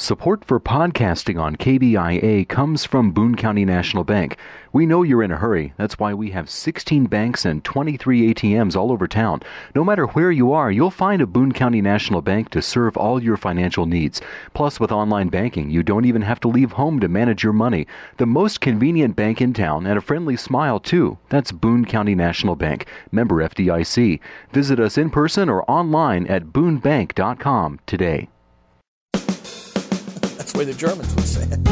Support for podcasting on KBIA comes from Boone County National Bank. We know you're in a hurry. That's why we have 16 banks and 23 ATMs all over town. No matter where you are, you'll find a Boone County National Bank to serve all your financial needs. Plus, with online banking, you don't even have to leave home to manage your money. The most convenient bank in town and a friendly smile, too. That's Boone County National Bank, member FDIC. Visit us in person or online at boonebank.com today. That's the way the Germans would say it.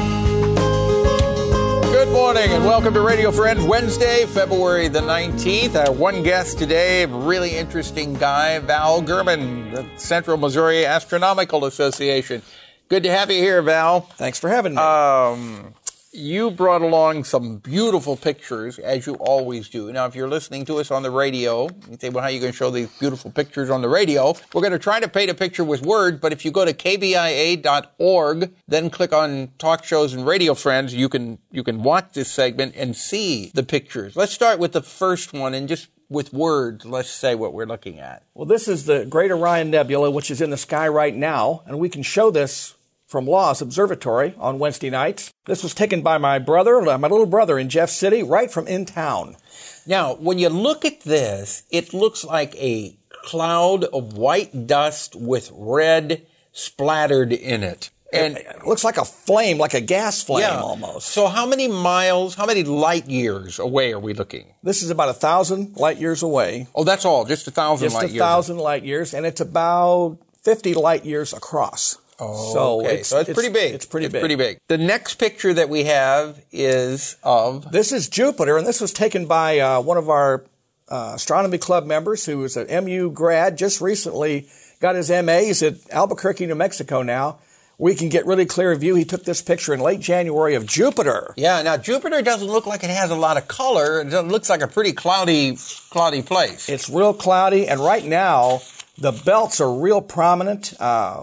Good morning and welcome to Radio Friends, Wednesday, February the 19th. Our one guest today, a really interesting guy, Val German, the Central Missouri Astronomical Association. Good to have you here, Val. Thanks for having me. You brought along some beautiful pictures, as you always do. Now, if you're listening to us on the radio, you say, well, how are you going to show these beautiful pictures on the radio? We're going to try to paint a picture with words, but if you go to kbia.org, then click on Talk Shows and Radio Friends, you can watch this segment and see the pictures. Let's start with the first one, and just with words, let's say what we're looking at. Well, this is the Great Orion Nebula, which is in the sky right now, and we can show this from Laws Observatory on Wednesday nights. This was taken by my little brother in Jeff City, right from in town. Now, when you look at this, it looks like a cloud of white dust with red splattered in it. And it looks like a flame, like a gas flame almost. So how many light years away are we looking? This is about 1,000 light years away. Oh, that's all, just 1,000 light years. Just 1,000 light years, and it's about 50 light years across. Oh, okay. So it's pretty big. It's pretty big. The next picture that we have is of... This is Jupiter, and this was taken by one of our astronomy club members who is an MU grad, just recently got his MA. He's at Albuquerque, New Mexico now. We can get really clear view. He took this picture in late January of Jupiter. Yeah, now Jupiter doesn't look like it has a lot of color. It looks like a pretty cloudy place. It's real cloudy, and right now the belts are real prominent.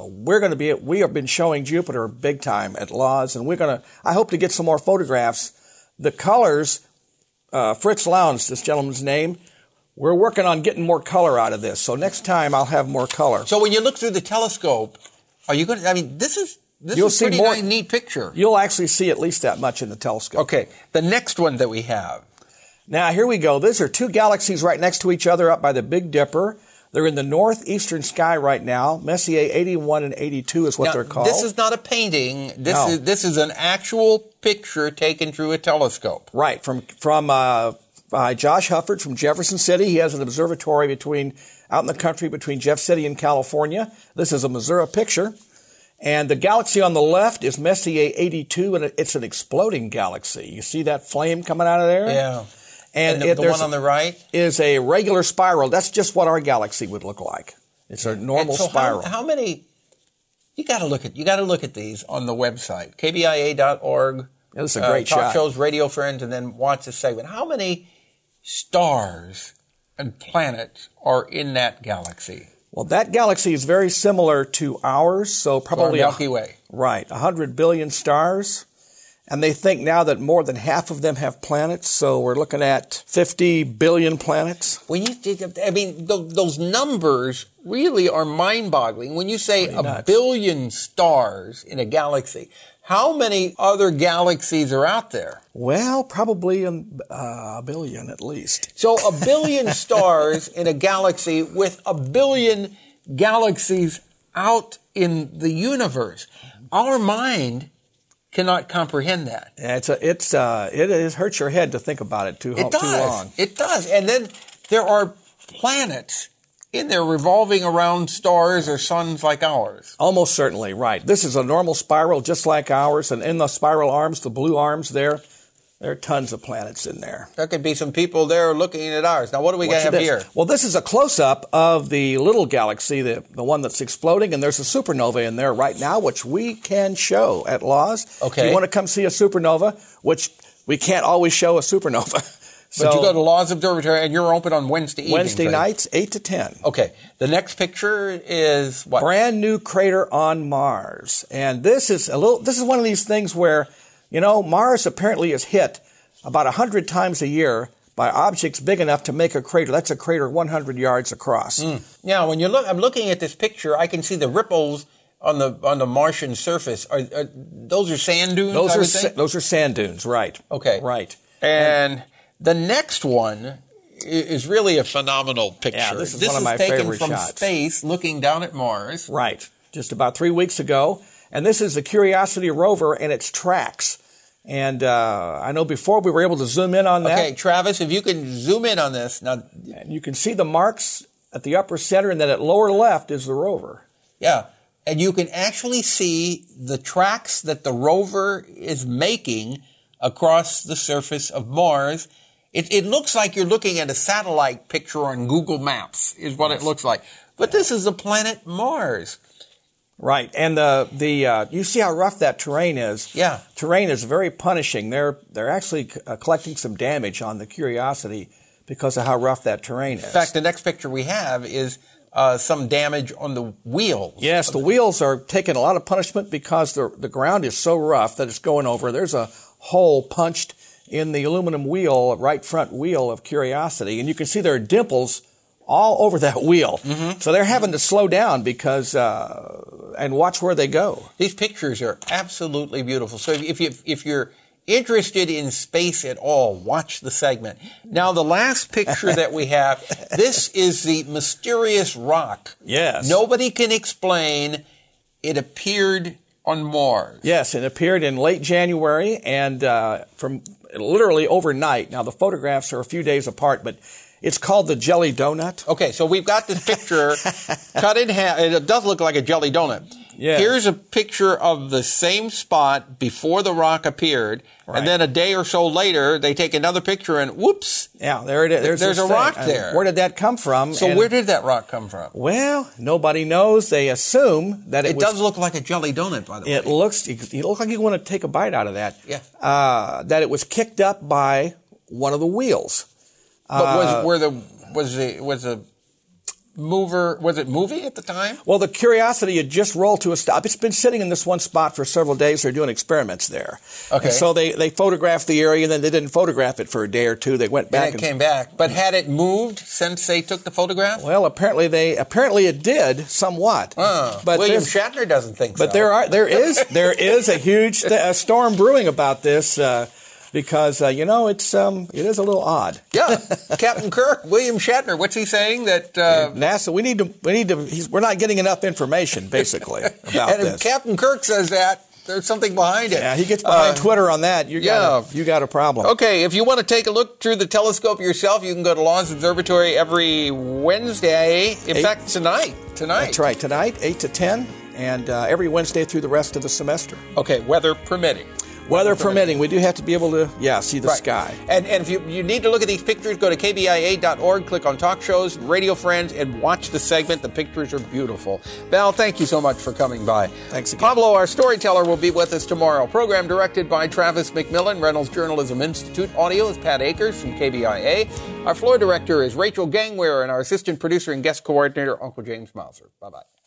We have been showing Jupiter big time at Laws, and I hope to get some more photographs. The colors, Fritz Lowndes, this gentleman's name, we're working on getting more color out of this. So next time I'll have more color. So when you look through the telescope, are you going to, this is a pretty neat picture. You'll actually see at least that much in the telescope. Okay, the next one that we have. Now here we go. These are two galaxies right next to each other up by the Big Dipper. They're in the northeastern sky right now. Messier 81 and 82 is what they're called. This is not a painting. This is an actual picture taken through a telescope. Right, from Josh Hufford from Jefferson City. He has an observatory out in the country between Jeff City and California. This is a Missouri picture. And the galaxy on the left is Messier 82, and it's an exploding galaxy. You see that flame coming out of there? Yeah. And the one on the right is a regular spiral. That's just what our galaxy would look like. It's a normal spiral. How many? You got to look at these on the website kbia.org. Yeah, this is a great shot. Talk Shows, Radio Friends, and then watch this segment. How many stars and planets are in that galaxy? Well, that galaxy is very similar to ours, so probably our Milky Way. Right, 100 billion stars. And they think now that more than half of them have planets, so we're looking at 50 billion planets. When those numbers really are mind-boggling. When you say a billion stars in a galaxy, how many other galaxies are out there? Well, probably a billion at least. So a billion stars in a galaxy with a billion galaxies out in the universe. Our mind cannot comprehend that. It hurts your head to think about it too long. It does. And then there are planets in there revolving around stars or suns like ours. Almost certainly, right. This is a normal spiral just like ours, and in the spiral arms, the blue arms there are tons of planets in there. There could be some people there looking at ours. Now, what do we have here? Well, this is a close-up of the little galaxy, the one that's exploding, and there's a supernova in there right now, which we can show at Laws. Okay. If you want to come see a supernova, which we can't always show a supernova. But you go to Laws Observatory, and you're open on Wednesday evenings. Wednesday nights, 8 to 10. Okay. The next picture is what? Brand new crater on Mars. And this is one of these things where, Mars apparently is hit about 100 times a year by objects big enough to make a crater. That's a crater 100 yards across. Now, when I'm looking at this picture, I can see the ripples on the Martian surface, those are sand dunes? Those are sand dunes, right? Okay, right. And the next one is really a phenomenal picture. Yeah, this is one of my favorite shots. Taken from space, looking down at Mars. Right, just about 3 weeks ago. And this is the Curiosity rover and its tracks. And I know before we were able to zoom in on that. Okay, Travis, if you can zoom in on this. Now, you can see the marks at the upper center, and then at lower left is the rover. Yeah, and you can actually see the tracks that the rover is making across the surface of Mars. It looks like you're looking at a satellite picture on Google Maps, is what it looks like. But this is the planet Mars. Right, and you see how rough that terrain is. Yeah, terrain is very punishing. They're actually collecting some damage on the Curiosity because of how rough that terrain is. In fact, the next picture we have is some damage on the wheels. Yes, the wheels are taking a lot of punishment because the ground is so rough that it's going over. There's a hole punched in the aluminum wheel, right front wheel of Curiosity, and you can see there are dimples all over that wheel. Mm-hmm. So they're having to slow down because and watch where they go. These pictures are absolutely beautiful. So if you're interested in space at all, watch the segment. Now, the last picture that we have, this is the mysterious rock. Yes. Nobody can explain. It appeared on Mars. Yes, it appeared in late January and from literally overnight. Now, the photographs are a few days apart, but it's called the jelly donut. Okay, so we've got this picture cut in half. It does look like a jelly donut. Yeah. Here's a picture of the same spot before the rock appeared, right. And then a day or so later, they take another picture and whoops. Yeah, there it is. There's a rock there. Where did that come from? So where did that rock come from? Well, nobody knows. They assume that it does look like a jelly donut, by the way. It looks like you want to take a bite out of that. Yeah. That it was kicked up by one of the wheels. But was it moving at the time? Well, the Curiosity had just rolled to a stop. It's been sitting in this one spot for several days. They're doing experiments there. Okay. And so they photographed the area, and then they didn't photograph it for a day or two. They went back and it came back. But had it moved since they took the photograph? Well, apparently it did somewhat. But William Shatner doesn't think so. But there is a huge storm brewing about this. Because it is a little odd. Yeah, Captain Kirk, William Shatner. What's he saying that NASA? We need to. We're not getting enough information, basically, about and this. If Captain Kirk says that, there's something behind it. Yeah, he gets behind Twitter on that. You got a problem. Okay, if you want to take a look through the telescope yourself, you can go to Laws Observatory every Wednesday. In fact, tonight. That's right, tonight, 8 to 10, and every Wednesday through the rest of the semester. Okay, weather permitting. Weather permitting. We do have to be able to, see the sky. And if you need to look at these pictures, go to kbia.org, click on Talk Shows, Radio Friends, and watch the segment. The pictures are beautiful. Val, thank you so much for coming by. Thanks again. Pablo, our storyteller, will be with us tomorrow. Program directed by Travis McMillan. Reynolds Journalism Institute. Audio is Pat Akers from KBIA. Our floor director is Rachel Gangware, and our assistant producer and guest coordinator, Uncle James Mauser. Bye-bye.